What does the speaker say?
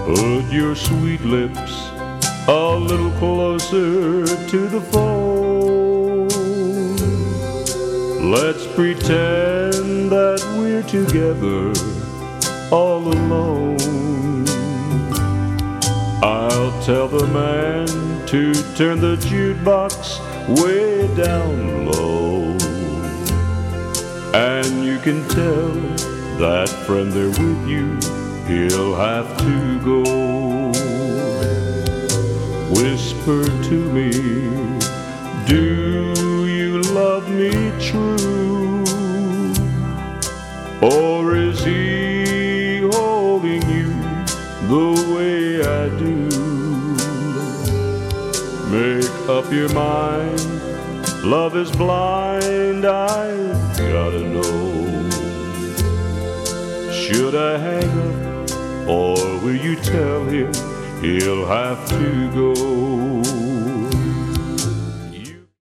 Put your sweet lips a little closer to the phone. Let's pretend that we're together all alone. I'll tell the man to turn the jukebox way down low, and you can tell that friend there with you, he'll have to go. Whisper to me, do you love me true? Or is he holding you the way I do? Make up your mind, love is blind, I've gotta know. Should I hang up, or will you tell him he'll have to go?